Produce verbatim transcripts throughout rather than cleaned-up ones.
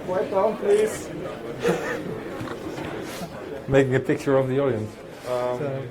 Quiet down, please. Making a picture of the audience. Um, So,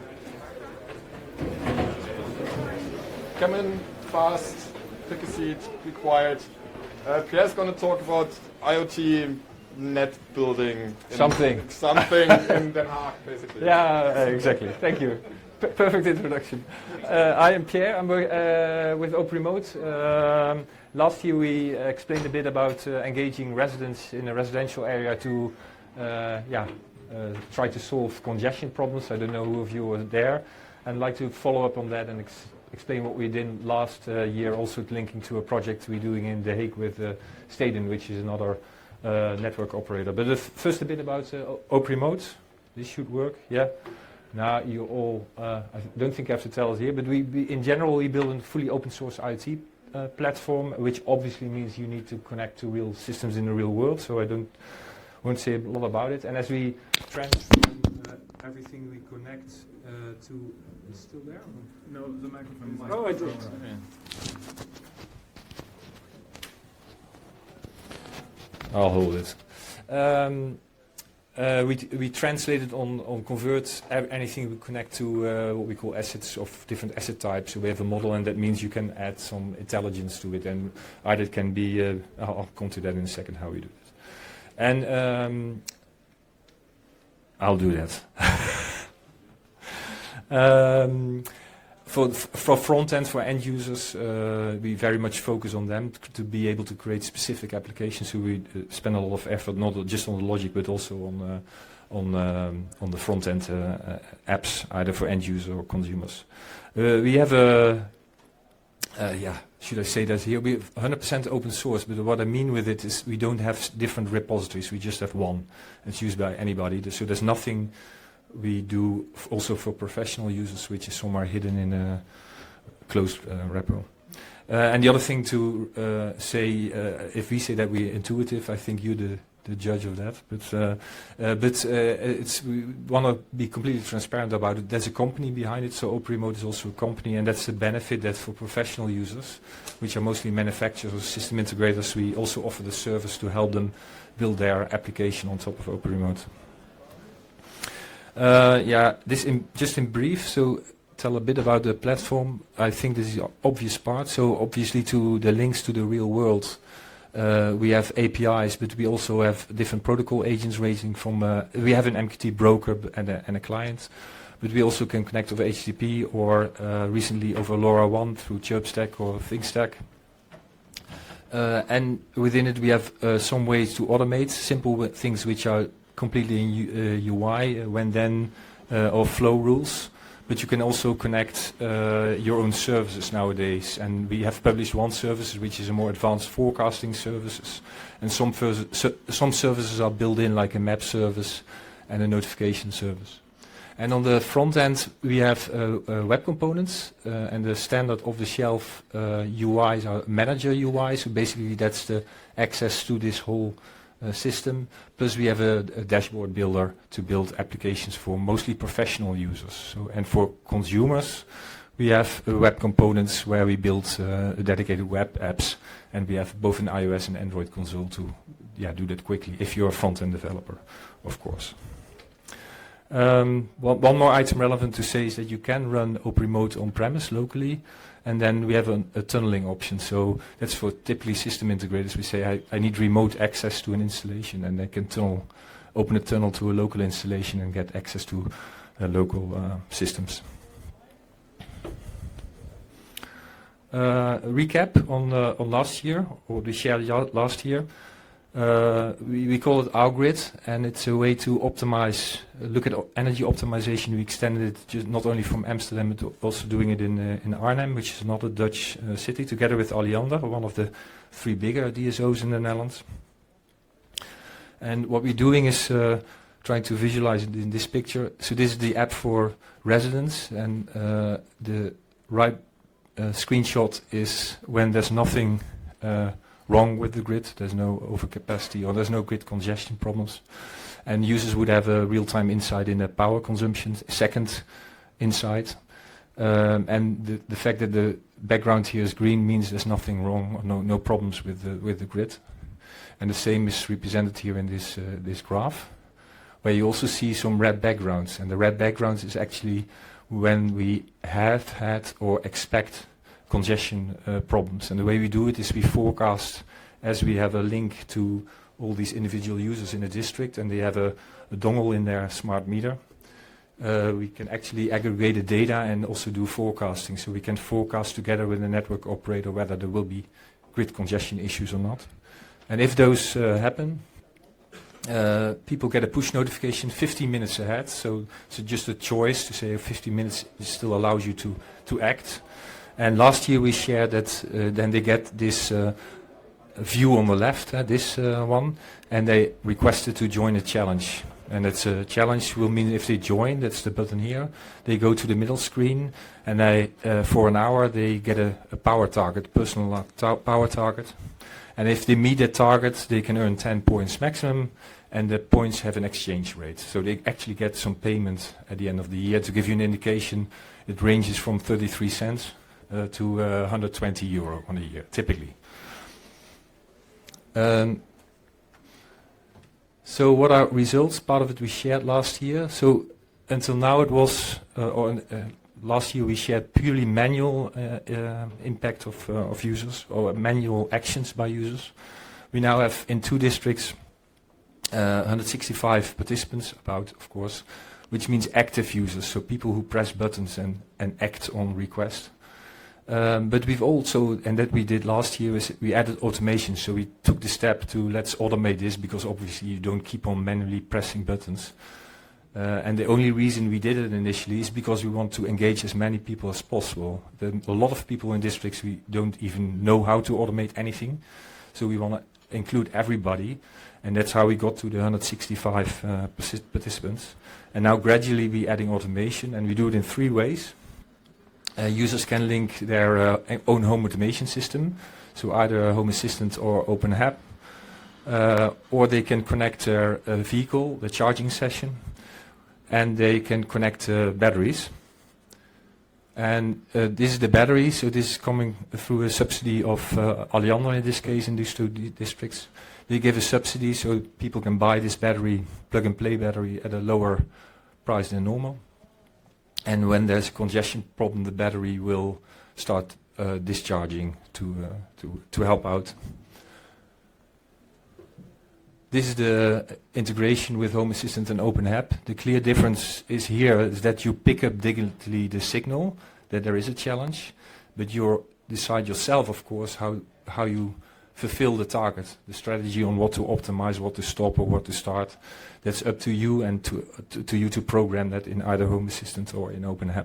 come in fast, pick a seat, be quiet. Uh, Pierre's going to talk about IoT net building. in- Something. Something in Den Haag, basically. yeah, uh, exactly. Thank you. P- perfect introduction. Uh, I am Pierre. I'm uh, with OpenRemote. Um, last year we explained a bit about uh, engaging residents in a residential area to, uh, yeah, uh, try to solve congestion problems. I don't know who of you were there. I'd like to follow up on that and ex- explain what we did last uh, year, also linking to a project we're doing in The Hague with uh, Steden, which is another uh, network operator. But uh, first a bit about uh, OpenRemote. This should work, yeah. Now you all, uh, I don't think I have to tell us here, but we, we in general we build a fully open source IoT uh, platform, which obviously means you need to connect to real systems in the real world. So I don't won't say a lot about it. And as we transform uh, everything we connect uh, to, is still there? No, the microphone is Oh, I dropped. I'll hold it. Um, uh, we, t- we translated on, on convert ev- anything we connect to uh, what we call assets of different asset types. So we have a model, and that means you can add some intelligence to it, and either it can be, uh, I'll, I'll come to that in a second how we do it. And um, I'll do that. um, For, for front end, for end users, uh, we very much focus on them t- to be able to create specific applications. So we uh, spend a lot of effort, not just on the logic, but also on uh, on um, on the front end uh, uh, apps, either for end user or consumers. Uh, we have a, uh, yeah, should I say that here? We have one hundred percent open source, but what I mean with it is we don't have s- different repositories. We just have one. It's used by anybody. So there's nothing we do f- also for professional users, which is somewhere hidden in a closed uh, repo. Uh, and the other thing to uh, say, uh, if we say that we're intuitive, I think you're the, the judge of that. But uh, uh, but uh, it's we want to be completely transparent about it. There's a company behind it, so OpenRemote is also a company, and that's a benefit that for professional users, which are mostly manufacturers or system integrators, we also offer the service to help them build their application on top of OpenRemote. Uh, yeah, this in, just in brief, so tell a bit about the platform. I think this is the obvious part. So obviously to the links to the real world, uh, we have A P Is, but we also have different protocol agents ranging from, uh, we have an M Q T broker b- and a, and a client, but we also can connect over H T T P or uh, recently over LoRaWAN through ChirpStack or ThinkStack. Uh, and within it we have uh, some ways to automate simple w- things which are completely in U, uh, U I, uh, when then, uh, or flow rules. But you can also connect uh, your own services nowadays. And we have published one service, which is a more advanced forecasting services. And some, vers- so, some services are built in, like a map service and a notification service. And on the front end, we have uh, uh, web components. Uh, and the standard off-the-shelf uh, U Is are manager U I. So basically, that's the access to this whole Uh, system. Plus we have a, a dashboard builder to build applications for mostly professional users. So, and for consumers, we have uh, web components where we build uh, dedicated web apps, and we have both an iOS and Android console to yeah, do that quickly, if you're a front-end developer, of course. Um, one, one more item relevant to say is that you can run OpenRemote on-premise locally, and then we have an, a tunneling option. So that's for typically system integrators. We say, I, I need remote access to an installation, and they can tunnel, open a tunnel to a local installation and get access to uh, local uh, systems. Uh, recap on, uh, on last year, or the share ya- last year. Uh, we, we call it our grid, and it's a way to optimize, uh, look at o- energy optimization. We extended it just not only from Amsterdam, but also doing it in uh, in Arnhem, which is another Dutch uh, city, together with Alliander, one of the three bigger D S Os in the Netherlands. And what we're doing is uh, trying to visualize it in this picture. So this is the app for residents, and uh, the right uh, screenshot is when there's nothing uh, wrong with the grid, there's no overcapacity or there's no grid congestion problems. And users would have a real-time insight in their power consumption, second insight. Um, and the, the fact that the background here is green means there's nothing wrong or no, no problems with the, with the grid. And the same is represented here in this, uh, this graph, where you also see some red backgrounds. And the red backgrounds is actually when we have had or expect congestion uh, problems. And the way we do it is we forecast as we have a link to all these individual users in a district, and they have a, a dongle in their smart meter. Uh, we can actually aggregate the data and also do forecasting. So we can forecast together with the network operator whether there will be grid congestion issues or not. And if those uh, happen, uh, people get a push notification fifteen minutes ahead. So it's just a choice to say fifteen minutes still allows you to, to act. And last year we shared that uh, then they get this uh, view on the left, uh, this uh, one, and they requested to join a challenge. And it's a challenge will mean if they join, that's the button here, they go to the middle screen, and they, uh, for an hour they get a, a power target, personal ta power target. And if they meet that target, they can earn ten points maximum, and the points have an exchange rate. So they actually get some payment at the end of the year. To give you an indication, it ranges from thirty-three cents uh, to uh, one hundred twenty euro on a year, typically. Um, So what are results? Part of it we shared last year. So until now it was, uh, or uh, last year we shared purely manual uh, uh, impact of, uh, of users, or manual actions by users. We now have in two districts uh, one hundred sixty-five participants, about of course, which means active users, so people who press buttons and, and act on request. Um, but we've also, and that we did last year, is we added automation. So we took the step to let's automate this, because obviously you don't keep on manually pressing buttons. Uh, and the only reason we did it initially is because we want to engage as many people as possible. Then a lot of people in districts, we don't even know how to automate anything. So we want to include everybody. And that's how we got to the one hundred sixty-five uh, participants. And now gradually we're adding automation, and we do it in three ways. Uh, users can link their uh, own home automation system, so either a Home Assistant or OpenHAB, uh, or they can connect their uh, vehicle, the charging session, and they can connect uh, batteries. And uh, this is the battery, so this is coming through a subsidy of uh, Alliander in this case in these two d districts. They give a subsidy so people can buy this battery, plug-and-play battery, at a lower price than normal. And when there's a congestion problem, the battery will start uh, discharging to, uh, to, to help out. This is the integration with Home Assistant and OpenHAB. The clear difference is here is that you pick up digitally the signal, that there is a challenge, but you decide yourself, of course, how, how you fulfill the target, the strategy on what to optimize, what to stop or what to start. That's up to you and to, uh, to, to you to program that in either Home Assistant or in OpenHAB.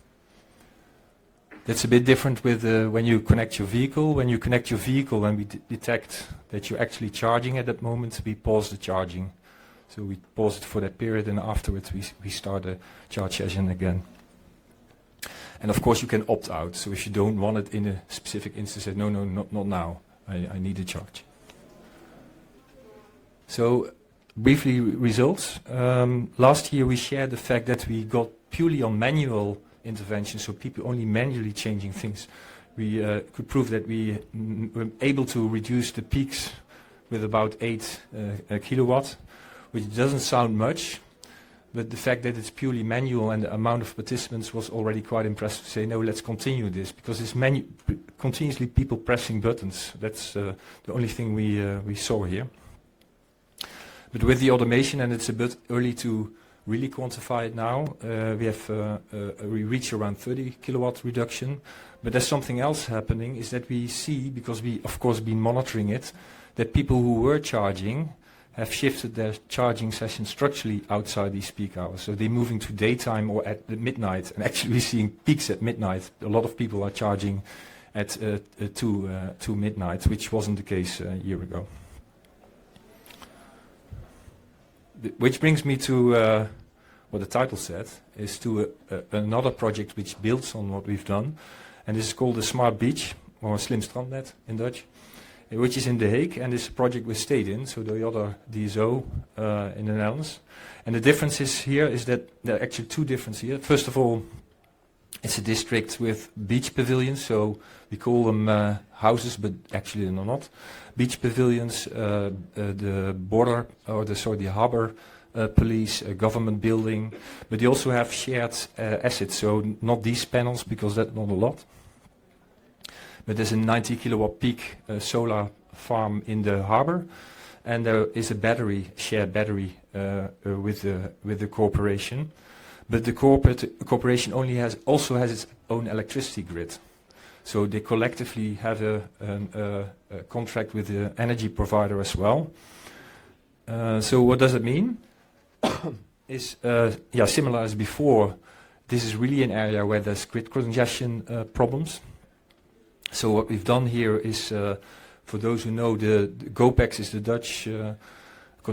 That's a bit different with uh, when you connect your vehicle. When you connect your vehicle and we d detect that you're actually charging at that moment, we pause the charging. So we pause it for that period, and afterwards we, we start a charge session again. And of course you can opt out. So if you don't want it in a specific instance, say, no, no, not, not now. I, I need a charge. So briefly results. Um, last year we shared the fact that we got purely on manual intervention, so people only manually changing things. We uh, could prove that we mm, were able to reduce the peaks with about eight uh, uh, kilowatt, which doesn't sound much, but the fact that it's purely manual and the amount of participants was already quite impressive to say, no, let's continue this, because it's manu continuously people pressing buttons. That's uh, the only thing we, uh, we saw here. But with the automation, and it's a bit early to really quantify it now, uh, we have uh, uh, we reach around thirty kilowatt reduction. But there's something else happening, is that we see, because we of course been monitoring it, that people who were charging have shifted their charging session structurally outside these peak hours. So they're moving to daytime or at the midnight, and actually we're seeing peaks at midnight. A lot of people are charging at uh, uh, two, uh, two midnight, which wasn't the case uh, a year ago. B which brings me to uh, what the title said, is to a, a, another project which builds on what we've done, and this is called the Smart Beach, or Slim Strandnet in Dutch, which is in The Hague, and it's a project we stayed in, so the other D S O uh, in the Netherlands. And the difference is here is that there are actually two differences here. First of all, It's a district with beach pavilions, so we call them uh, houses, but actually they're not. Beach pavilions, uh, uh, the border, or the sorry, the harbor uh, police, a government building, but they also have shared uh, assets. So n- not these panels, because that's not a lot. But there's a ninety kilowatt peak uh, solar farm in the harbor, and there is a battery, shared battery uh, uh, with the with the corporation. But the corporate corporation only has also has its own electricity grid, so they collectively have a, an, uh, a contract with the energy provider as well. Uh, so what does it mean? Is uh, yeah similar as before. This is really an area where there's grid congestion uh, problems. So what we've done here is, uh, for those who know, the, the GOPEX is the Dutch uh,